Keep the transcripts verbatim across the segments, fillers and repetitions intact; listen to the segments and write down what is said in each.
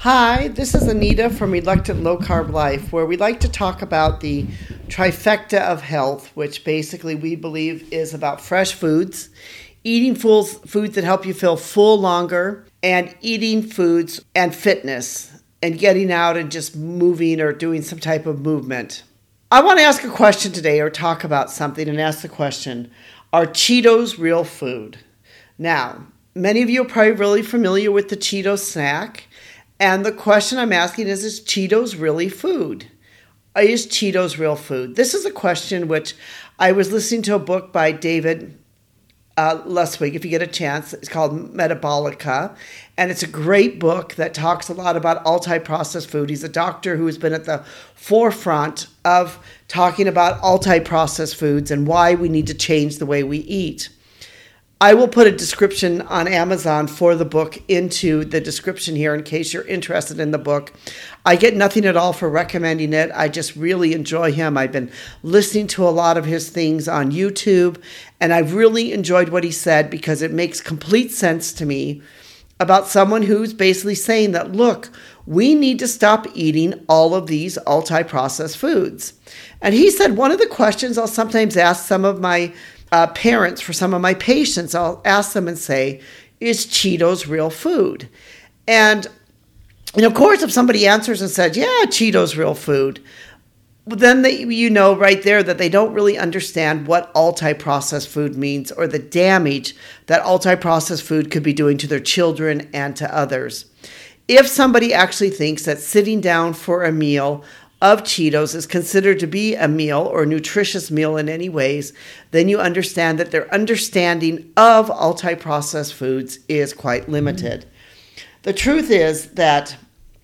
Hi, this is Anita from Reluctant Low Carb Life, where we like to talk about the trifecta of health, which basically we believe is about fresh foods, eating foods, foods that help you feel full longer, and eating foods and fitness, and getting out and just moving or doing some type of movement. I want to ask a question today, or talk about something and ask the question, are Cheetos real food? Now, many of you are probably really familiar with the Cheetos snack. And the question I'm asking is, is Cheetos really food? Is Cheetos real food? This is a question which I was listening to a book by David uh, Luswig, if you get a chance. It's called Metabolica. And it's a great book that talks a lot about ultra-processed food. He's a doctor who has been at the forefront of talking about ultra-processed foods and why we need to change the way we eat. I will put a description on Amazon for the book into the description here in case you're interested in the book. I get nothing at all for recommending it. I just really enjoy him. I've been listening to a lot of his things on YouTube, and I've really enjoyed what he said because it makes complete sense to me about someone who's basically saying that, look, we need to stop eating all of these ultra-processed foods. And he said one of the questions I'll sometimes ask some of my Uh, parents, for some of my patients, I'll ask them and say, is Cheetos real food? And, and of course, if somebody answers and said, yeah, Cheetos real food, then they, you know right there that they don't really understand what ultra-processed food means or the damage that ultra-processed food could be doing to their children and to others. If somebody actually thinks that sitting down for a meal of Cheetos is considered to be a meal or a nutritious meal in any ways, then you understand that their understanding of ultra-processed foods is quite limited. Mm-hmm. The truth is that,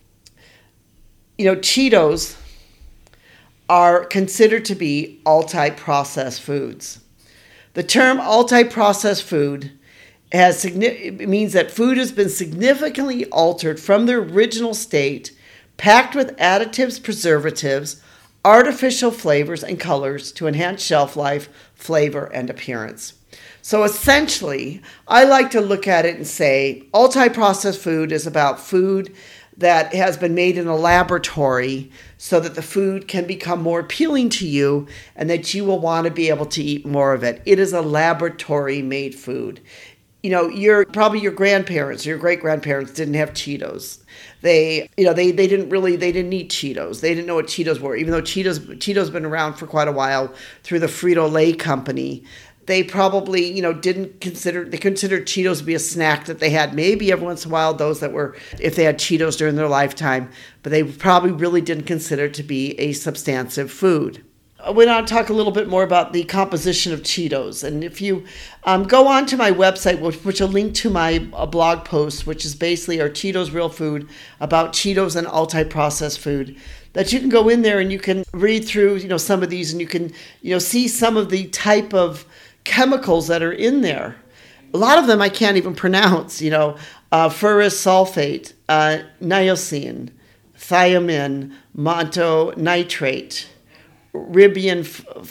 you know, Cheetos are considered to be ultra-processed foods. The term ultra-processed food has it means that food has been significantly altered from the original state, packed with additives, preservatives, artificial flavors, and colors to enhance shelf life, flavor, and appearance. So essentially, I like to look at it and say, ultra-processed food is about food that has been made in a laboratory so that the food can become more appealing to you and that you will want to be able to eat more of it. It is a laboratory-made food. You know, your probably your grandparents, your great-grandparents didn't have Cheetos. They, you know, they, they didn't really, they didn't eat Cheetos. They didn't know what Cheetos were, even though Cheetos, Cheetos been around for quite a while through the Frito-Lay company. They probably, you know, didn't consider, they considered Cheetos to be a snack that they had maybe every once in a while, those that were, if they had Cheetos during their lifetime, but they probably really didn't consider it to be a substantive food. I went on to talk a little bit more about the composition of Cheetos. And if you um, go on to my website, which, which will link to my uh, blog post, which is basically our Cheetos Real Food, about Cheetos and ultra-processed food, that you can go in there and you can read through, you know, some of these and you can, you know, see some of the type of chemicals that are in there. A lot of them I can't even pronounce, you know, uh, ferrous sulfate, uh, niacin, thiamine, montonitrate, Ribian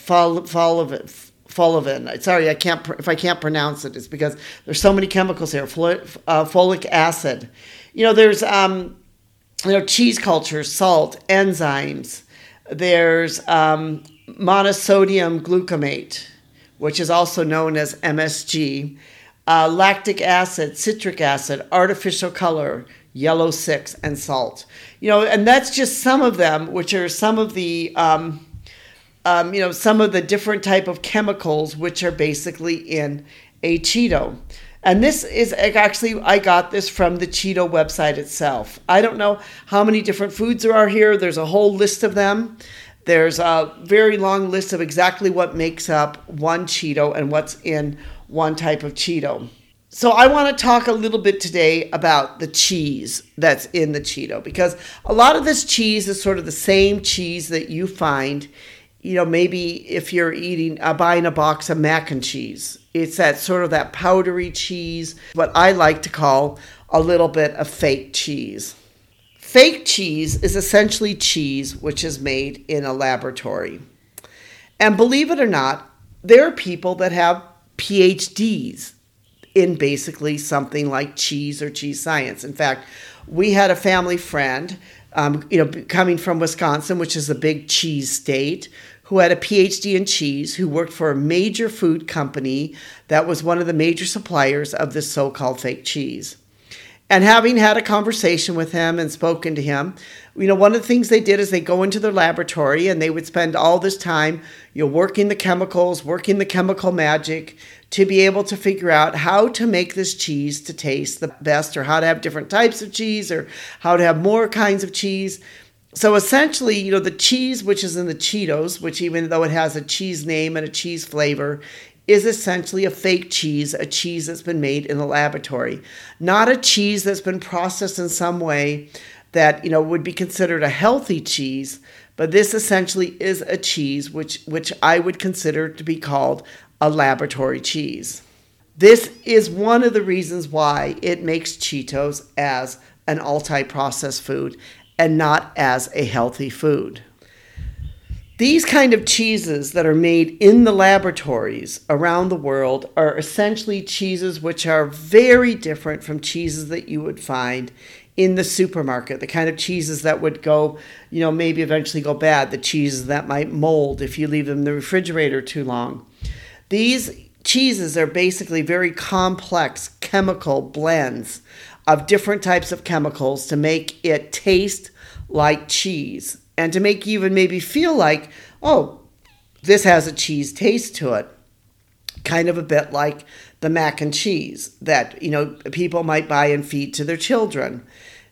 fulvin. Sorry, I can't. If I can't pronounce it, it's because there's so many chemicals here. Uh, folic acid. You know, there's um, you know, cheese culture, salt, enzymes. There's um, monosodium glutamate, which is also known as M S G. Uh, lactic acid, citric acid, artificial color, yellow six, and salt. You know, and that's just some of them, which are some of the um, Um, you know, some of the different type of chemicals which are basically in a Cheeto. And this is actually, I got this from the Cheeto website itself. I don't know how many different foods there are here. There's a whole list of them. There's a very long list of exactly what makes up one Cheeto and what's in one type of Cheeto. So I want to talk a little bit today about the cheese that's in the Cheeto, because a lot of this cheese is sort of the same cheese that you find, you know, maybe if you're eating, uh, buying a box of mac and cheese. It's that sort of that powdery cheese, what I like to call a little bit of fake cheese. Fake cheese is essentially cheese which is made in a laboratory. And believe it or not, there are people that have P H Ds in basically something like cheese or cheese science. In fact, we had a family friend, um, you know, coming from Wisconsin, which is a big cheese state, who had a P H D in cheese, who worked for a major food company that was one of the major suppliers of this so-called fake cheese. And having had a conversation with him and spoken to him, you know, one of the things they did is they go into their laboratory and they would spend all this time, you know, working the chemicals, working the chemical magic to be able to figure out how to make this cheese to taste the best, or how to have different types of cheese, or how to have more kinds of cheese. So essentially, you know, the cheese, which is in the Cheetos, which even though it has a cheese name and a cheese flavor, is essentially a fake cheese, a cheese that's been made in the laboratory, not a cheese that's been processed in some way that, you know, would be considered a healthy cheese. But this essentially is a cheese which which I would consider to be called a laboratory cheese. This is one of the reasons why it makes Cheetos as an ultra-processed food and not as a healthy food. These kind of cheeses that are made in the laboratories around the world are essentially cheeses which are very different from cheeses that you would find in the supermarket, the kind of cheeses that would go, you know, maybe eventually go bad, the cheeses that might mold if you leave them in the refrigerator too long. These cheeses are basically very complex chemical blends of different types of chemicals to make it taste like cheese, and to make you even maybe feel like, oh, this has a cheese taste to it. Kind of a bit like the mac and cheese that, you know, people might buy and feed to their children.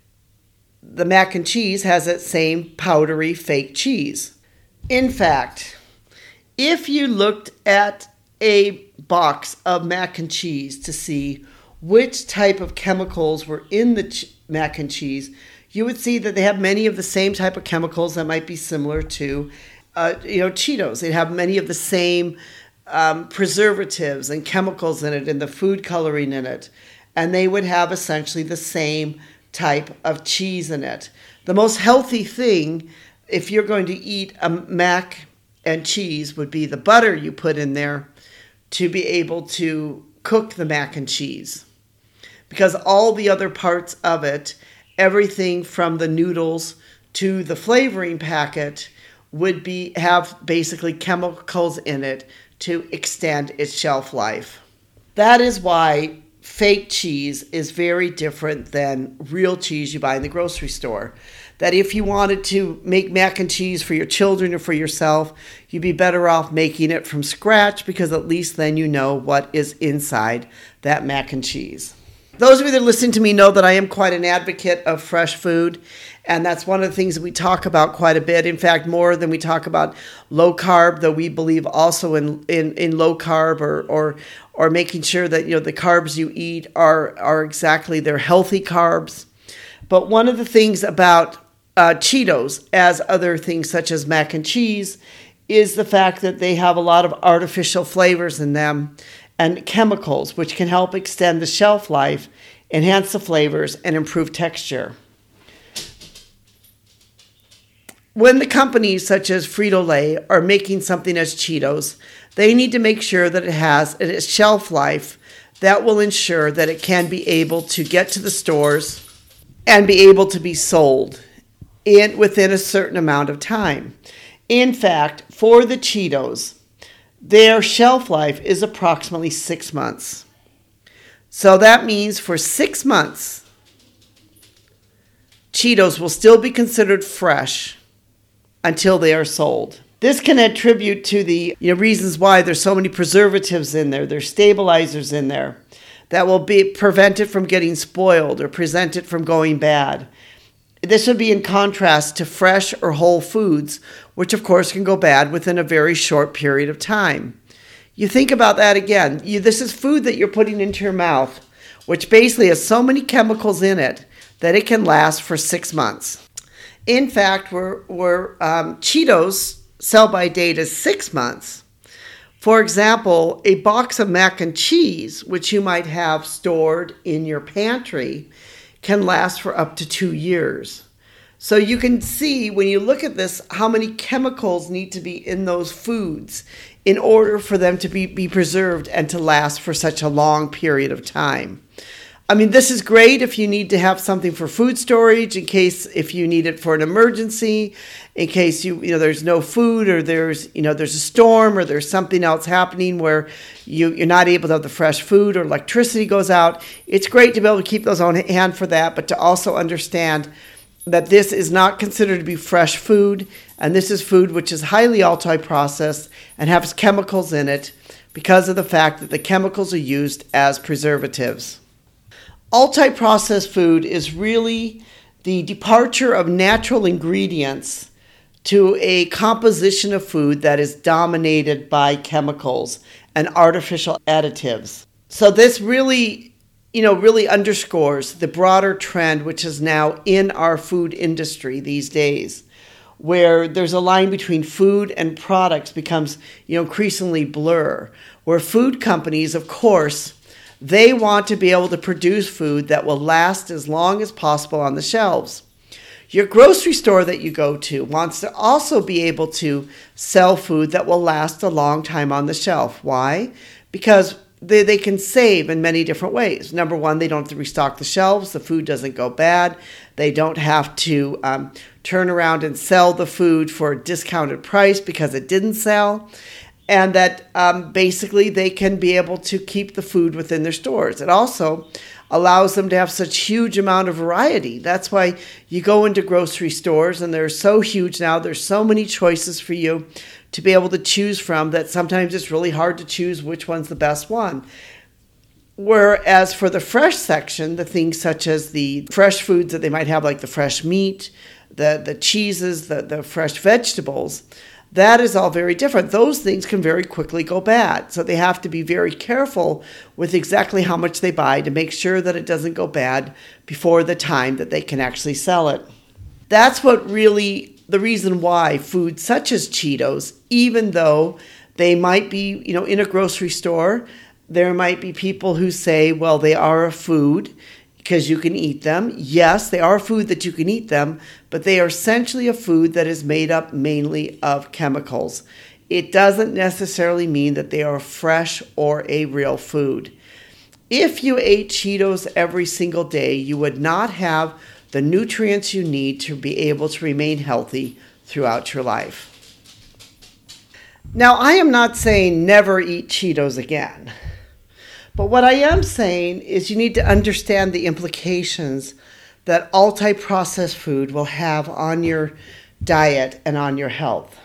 The mac and cheese has that same powdery fake cheese. In fact, if you looked at a box of mac and cheese to see which type of chemicals were in the ch- mac and cheese, you would see that they have many of the same type of chemicals that might be similar to, uh, you know, Cheetos. They have many of the same um, preservatives and chemicals in it and the food coloring in it. And they would have essentially the same type of cheese in it. The most healthy thing, if you're going to eat a mac and cheese, would be the butter you put in there to be able to cook the mac and cheese. Because all the other parts of it, everything from the noodles to the flavoring packet, would be have basically chemicals in it to extend its shelf life. That is why fake cheese is very different than real cheese you buy in the grocery store. That if you wanted to make mac and cheese for your children or for yourself, you'd be better off making it from scratch, because at least then you know what is inside that mac and cheese. Those of you that listen to me know that I am quite an advocate of fresh food, and that's one of the things that we talk about quite a bit. In fact, more than we talk about low carb, though we believe also in, in, in low carb or, or or making sure that, you know, the carbs you eat are, are exactly they're healthy carbs. But one of the things about uh, Cheetos, as other things such as mac and cheese, is the fact that they have a lot of artificial flavors in them and chemicals, which can help extend the shelf life, enhance the flavors, and improve texture. When the companies such as Frito-Lay are making something as Cheetos, they need to make sure that it has a shelf life that will ensure that it can be able to get to the stores and be able to be sold in within a certain amount of time. In fact, for the Cheetos, their shelf life is approximately six months. So that means for six months, Cheetos will still be considered fresh until they are sold. This can attribute to the, you know, reasons why there's so many preservatives in there, there's stabilizers in there that will be prevent it from getting spoiled or prevent it from going bad. This would be in contrast to fresh or whole foods, which of course can go bad within a very short period of time. You think about that again. You, this is food that you're putting into your mouth, which basically has so many chemicals in it that it can last for six months. In fact, where, where um, Cheetos sell-by date is six months. For example, a box of mac and cheese, which you might have stored in your pantry, can last for up to two years. So you can see when you look at this how many chemicals need to be in those foods in order for them to be, be preserved and to last for such a long period of time. I mean, this is great if you need to have something for food storage, in case if you need it for an emergency, in case you you know there's no food, or there's you know there's a storm, or there's something else happening where you you're not able to have the fresh food, or electricity goes out. It's great to be able to keep those on hand for that, but to also understand that this is not considered to be fresh food, and this is food which is highly ultra-processed and has chemicals in it because of the fact that the chemicals are used as preservatives. Ultra-processed food is really the departure of natural ingredients to a composition of food that is dominated by chemicals and artificial additives. So this really, you know, really underscores the broader trend which is now in our food industry these days, where there's a line between food and products becomes, you know, increasingly blur, where food companies, of course, they want to be able to produce food that will last as long as possible on the shelves. Your grocery store that you go to wants to also be able to sell food that will last a long time on the shelf. Why? Because they, they can save in many different ways. Number one, they don't have to restock the shelves. The food doesn't go bad. They don't have to um, turn around and sell the food for a discounted price because it didn't sell. And that um, basically they can be able to keep the food within their stores. It also allows them to have such huge amount of variety. That's why you go into grocery stores and they're so huge now. There's so many choices for you to be able to choose from that sometimes it's really hard to choose which one's the best one. Whereas for the fresh section, the things such as the fresh foods that they might have, like the fresh meat, the, the cheeses, the, the fresh vegetables, that is all very different. Those things can very quickly go bad. So they have to be very careful with exactly how much they buy to make sure that it doesn't go bad before the time that they can actually sell it. That's what really, the reason why foods such as Cheetos, even though they might be, you know, in a grocery store, there might be people who say, well, they are a food because you can eat them. Yes, they are a food that you can eat them, but they are essentially a food that is made up mainly of chemicals. It doesn't necessarily mean that they are fresh or a real food. If you ate Cheetos every single day, you would not have the nutrients you need to be able to remain healthy throughout your life. Now, I am not saying never eat Cheetos again. But what I am saying is you need to understand the implications that ultra-processed food will have on your diet and on your health.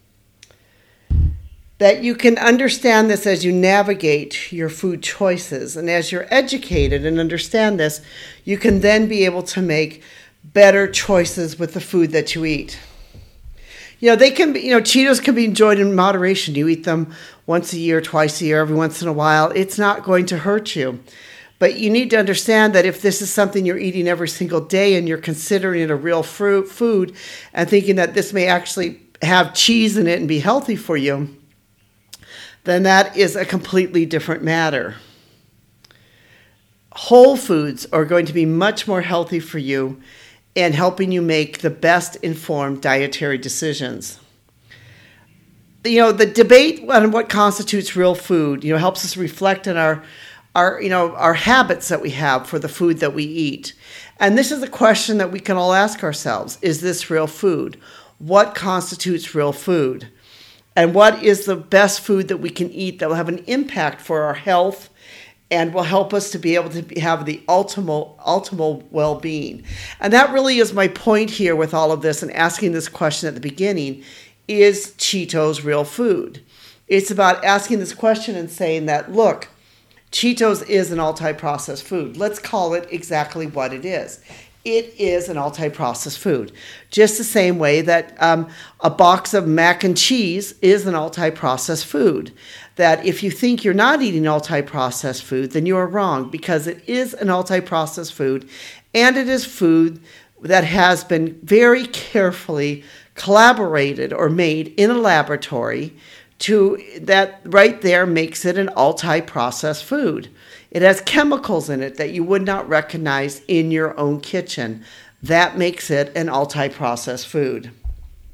That you can understand this as you navigate your food choices. And as you're educated and understand this, you can then be able to make better choices with the food that you eat. You know, they can be, you know, Cheetos can be enjoyed in moderation. You eat them once a year, twice a year, every once in a while. It's not going to hurt you. But you need to understand that if this is something you're eating every single day and you're considering it a real fruit food and thinking that this may actually have cheese in it and be healthy for you, then that is a completely different matter. Whole foods are going to be much more healthy for you and helping you make the best informed dietary decisions. You know, the debate on what constitutes real food, you know, helps us reflect on our, our, you know, our habits that we have for the food that we eat. And this is a question that we can all ask ourselves. Is this real food? What constitutes real food? And what is the best food that we can eat that will have an impact for our health and will help us to be able to have the ultimate, ultimate well-being? And that really is my point here with all of this and asking this question at the beginning. Is Cheetos real food? It's about asking this question and saying that, look, Cheetos is an ultra-processed food. Let's call it exactly what it is. It is an ultra-processed food. Just the same way that um, a box of mac and cheese is an ultra-processed food. That if you think you're not eating ultra-processed food, then you are wrong, because it is an ultra-processed food, and it is food that has been very carefully collaborated or made in a laboratory to that right there makes it an ultra-processed food. It has chemicals in it that you would not recognize in your own kitchen. That makes it an ultra-processed food.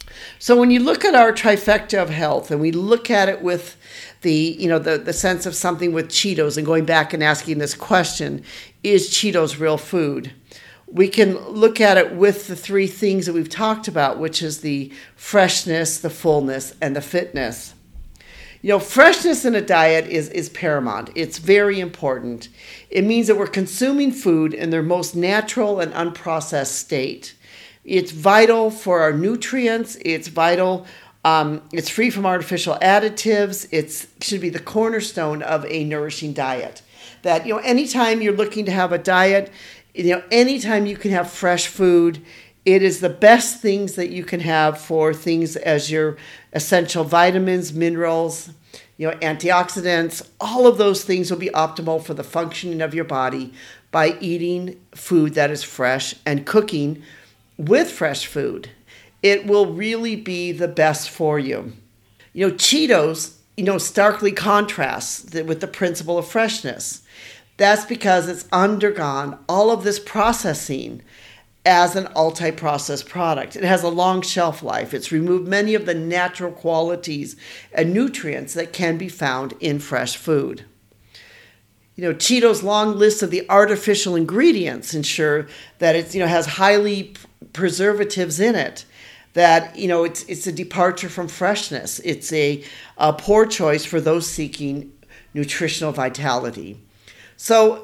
So when you look at our trifecta of health and we look at it with the, you know, the, the sense of something with Cheetos and going back and asking this question, is Cheetos real food? We can look at it with the three things that we've talked about, which is the freshness, the fullness, and the fitness. You know, freshness in a diet is, is paramount. It's very important. It means that we're consuming food in their most natural and unprocessed state. It's vital for our nutrients. It's vital. Um, it's free from artificial additives. It should be the cornerstone of a nourishing diet. That, you know, anytime you're looking to have a diet, you know, anytime you can have fresh food, it is the best things that you can have for things as your essential vitamins, minerals, you know, antioxidants. All of those things will be optimal for the functioning of your body by eating food that is fresh and cooking with fresh food. It will really be the best for you. You know, Cheetos, you know, starkly contrasts with the principle of freshness. That's because it's undergone all of this processing as an ultra-processed product. It has a long shelf life. It's removed many of the natural qualities and nutrients that can be found in fresh food. You know, Cheetos' long list of the artificial ingredients ensure that it, you know, has highly preservatives in it. That, you know, it's it's a departure from freshness. It's a, a poor choice for those seeking nutritional vitality. So,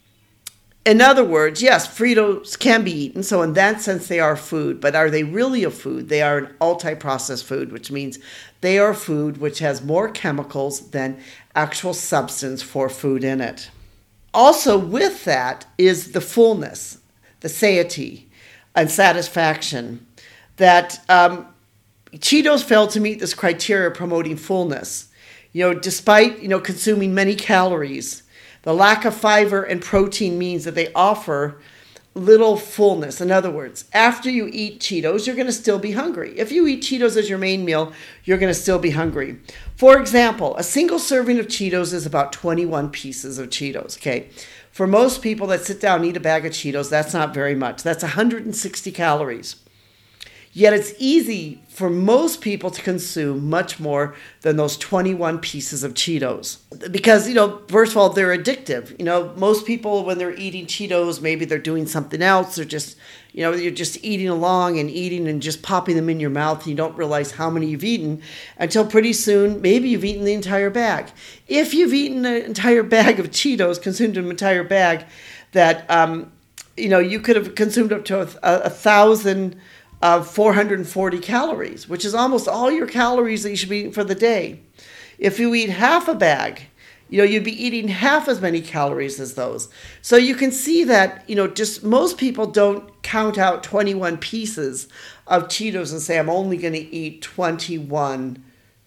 in other words, yes, Fritos can be eaten. So in that sense, they are food. But are they really a food? They are an ultra-processed food, which means they are food which has more chemicals than actual substance for food in it. Also with that is the fullness, the satiety, and satisfaction. That um, Cheetos fail to meet this criteria promoting fullness. You know, despite, you know, consuming many calories, the lack of fiber and protein means that they offer little fullness. In other words, after you eat Cheetos, you're going to still be hungry. If you eat Cheetos as your main meal, you're going to still be hungry. For example, a single serving of Cheetos is about twenty-one pieces of Cheetos, okay? For most people that sit down and eat a bag of Cheetos, that's not very much. That's one hundred sixty calories. Yet it's easy for most people to consume much more than those twenty-one pieces of Cheetos. Because, you know, first of all, they're addictive. You know, most people, when they're eating Cheetos, maybe they're doing something else. They're just, you know, you're just eating along and eating and just popping them in your mouth. And you don't realize how many you've eaten until pretty soon, maybe you've eaten the entire bag. If you've eaten an entire bag of Cheetos, consumed an entire bag, that, um, you know, you could have consumed up to a, a thousand of four hundred forty calories, which is almost all your calories that you should be eating for the day. If you eat half a bag, you know, you'd be eating half as many calories as those. So you can see that, you know, just most people don't count out twenty-one pieces of Cheetos and say, I'm only going to eat twenty-one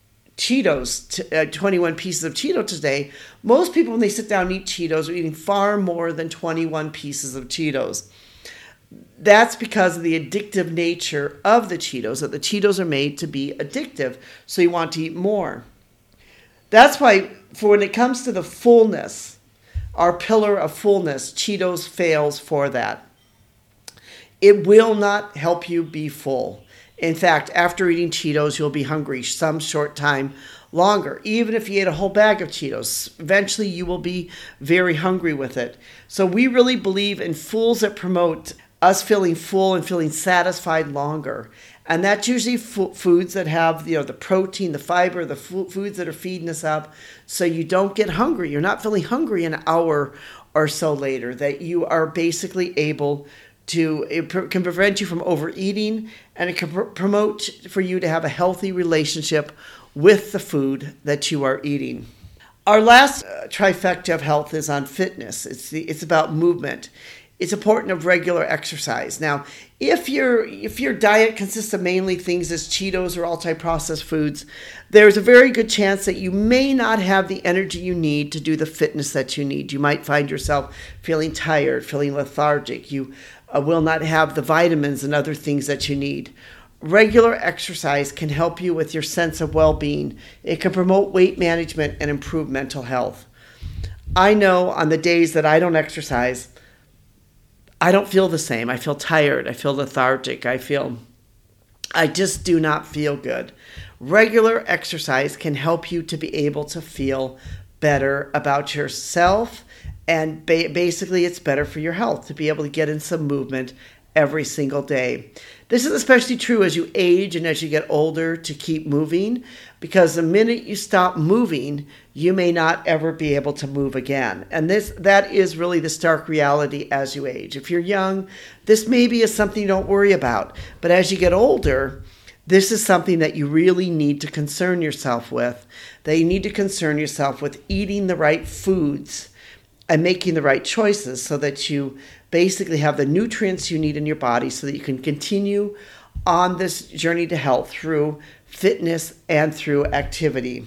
Cheetos, uh, twenty-one pieces of Cheeto today. Most people, when they sit down and eat Cheetos, are eating far more than twenty-one pieces of Cheetos. That's because of the addictive nature of the Cheetos, that the Cheetos are made to be addictive, so you want to eat more. That's why, for when it comes to the fullness, our pillar of fullness, Cheetos fails for that. It will not help you be full. In fact, after eating Cheetos, you'll be hungry some short time longer. Even if you ate a whole bag of Cheetos, eventually you will be very hungry with it. So we really believe in foods that promote us feeling full and feeling satisfied longer. And that's usually f- foods that have, you know, the protein, the fiber, the f- foods that are feeding us up, so you don't get hungry. You're not feeling hungry an hour or so later, that you are basically able to, it pr- can prevent you from overeating, and it can pr- promote for you to have a healthy relationship with the food that you are eating. Our last uh, trifecta of health is on fitness. It's the, it's about movement. It's important of regular exercise. Now, if your if your diet consists of mainly things as Cheetos or multi-processed foods, there's a very good chance that you may not have the energy you need to do the fitness that you need. You might find yourself feeling tired, feeling lethargic. You uh, will not have the vitamins and other things that you need. Regular exercise can help you with your sense of well-being. It can promote weight management and improve mental health. I know on the days that I don't exercise, I don't feel the same. I feel tired. I feel lethargic. I feel I just do not feel good. Regular exercise can help you to be able to feel better about yourself, and ba- basically it's better for your health to be able to get in some movement every single day. This is especially true as you age and as you get older, to keep moving, because the minute you stop moving, you may not ever be able to move again. And this that is really the stark reality as you age. If you're young, this maybe is something you don't worry about. But as you get older, this is something that you really need to concern yourself with. That you need to concern yourself with eating the right foods and making the right choices so that you basically have the nutrients you need in your body so that you can continue on this journey to health through fitness and through activity.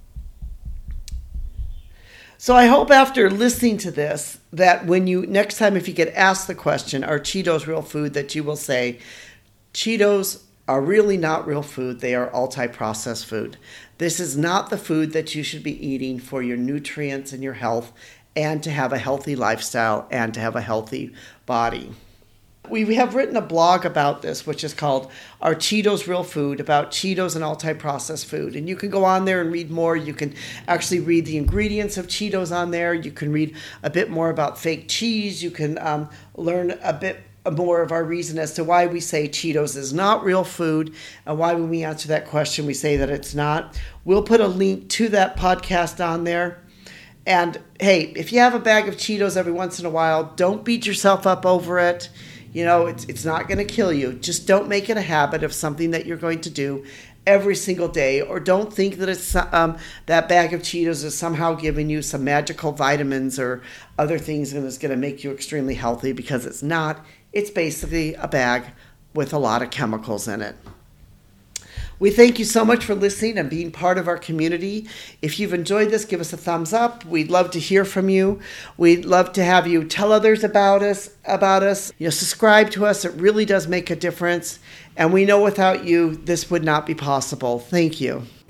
So I hope after listening to this that when you, next time if you get asked the question, are Cheetos real food, that you will say, Cheetos are really not real food. They are ultra-processed food. This is not the food that you should be eating for your nutrients and your health, and to have a healthy lifestyle and to have a healthy body. We have written a blog about this, which is called Are Cheetos Real Food? About Cheetos and ultra-processed food. And you can go on there and read more. You can actually read the ingredients of Cheetos on there. You can read a bit more about fake cheese. You can um, learn a bit more of our reason as to why we say Cheetos is not real food, and why when we answer that question, we say that it's not. We'll put a link to that podcast on there. And hey, if you have a bag of Cheetos every once in a while, don't beat yourself up over it. You know, it's it's not going to kill you. Just don't make it a habit of something that you're going to do every single day, or don't think that it's um, that bag of Cheetos is somehow giving you some magical vitamins or other things and it's going to make you extremely healthy, because it's not. It's basically a bag with a lot of chemicals in it. We thank you so much for listening and being part of our community. If you've enjoyed this, give us a thumbs up. We'd love to hear from you. We'd love to have you tell others about us, about us. You know, subscribe to us. It really does make a difference. And we know without you, this would not be possible. Thank you.